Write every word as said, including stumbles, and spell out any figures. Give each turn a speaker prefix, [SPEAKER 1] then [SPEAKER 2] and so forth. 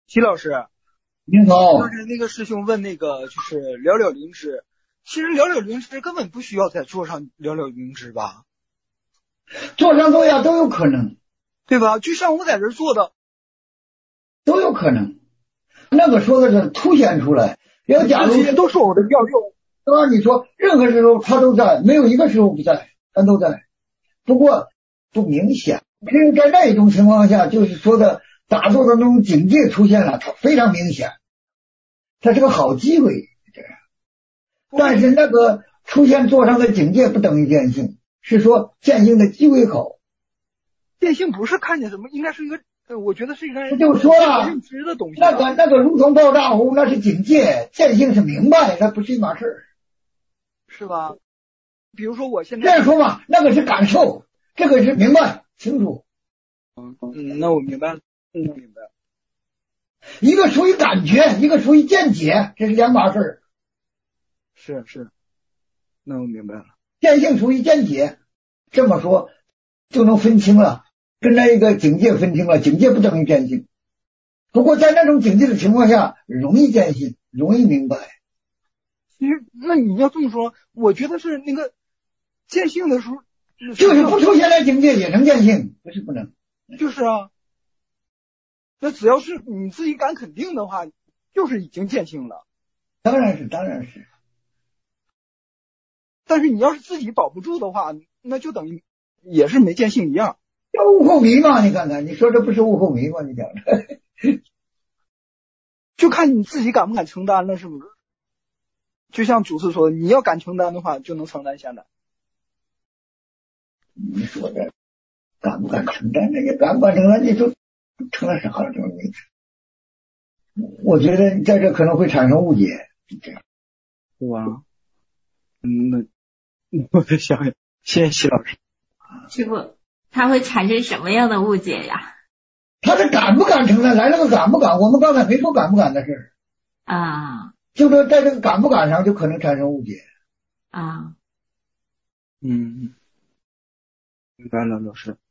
[SPEAKER 1] 齐老师，
[SPEAKER 2] 你好。
[SPEAKER 1] 刚才那个师兄问那个就是寥寥灵芝，其实寥寥灵芝根本不需要在桌上寥寥灵芝吧？
[SPEAKER 2] 做上做下都有可能，
[SPEAKER 1] 对吧？就像我在这做的，
[SPEAKER 2] 都有可能。那个说的是凸显出来，要假如
[SPEAKER 1] 这些都是我的妙用，
[SPEAKER 2] 对吧？你说任何时候他都在，没有一个时候不在，他都在，不过不明显。只有在那一种情况下，就是说的打坐的那种境界出现了，它非常明显，它是个好机会。但是那个出现座上的境界不等于见性，是说见性的机会好。
[SPEAKER 1] 见性不是看见什么，应该是一个，呃，我觉得是一个
[SPEAKER 2] 这就说了
[SPEAKER 1] 认知的东西。
[SPEAKER 2] 那个那个如同爆炸湖，那是境界，见性是明白，那不是一码事儿，
[SPEAKER 1] 是吧？比如说我现在
[SPEAKER 2] 这样说吧，那个是感受，这个是明白清楚。
[SPEAKER 1] 嗯嗯，那我明白了，嗯，明白了。
[SPEAKER 2] 一个属于感觉，一个属于见解，这是两码事儿。
[SPEAKER 1] 是是，那我明白了。
[SPEAKER 2] 见性属于见解，这么说就能分清了，跟那一个境界分清了，境界不等于见性。不过在那种境界的情况下，容易见性，容易明白。
[SPEAKER 1] 其实，那你要这么说，我觉得是那个见性的时候，
[SPEAKER 2] 就是不出现那境界也能见性，不是不能。
[SPEAKER 1] 就是啊，那只要是你自己敢肯定的话，就是已经见性了。
[SPEAKER 2] 当然是，当然是。
[SPEAKER 1] 但是你要是自己保不住的话，那就等于也是没见性一样。
[SPEAKER 2] 叫悟后迷嘛？你看看，你说这不是悟后迷吗？你讲的，
[SPEAKER 1] 就看你自己敢不敢承担了，是不是？就像祖师说的，你要敢承担的话，就能承担下来。
[SPEAKER 2] 你说的敢不敢承担？那个敢不敢承担，你都成了啥了？这种名词，我觉得在这可能会产生误解，这样
[SPEAKER 1] 是吧？嗯，那我再想想。谢谢齐老师。
[SPEAKER 3] 师傅，他会产生什么样的误解呀？
[SPEAKER 2] 他是敢不敢承担，来了个敢不敢？我们刚才没说敢不敢的事
[SPEAKER 3] 啊，
[SPEAKER 2] 就说在这个敢不敢上就可能产生误解
[SPEAKER 3] 啊。
[SPEAKER 1] 嗯，明白了，老师。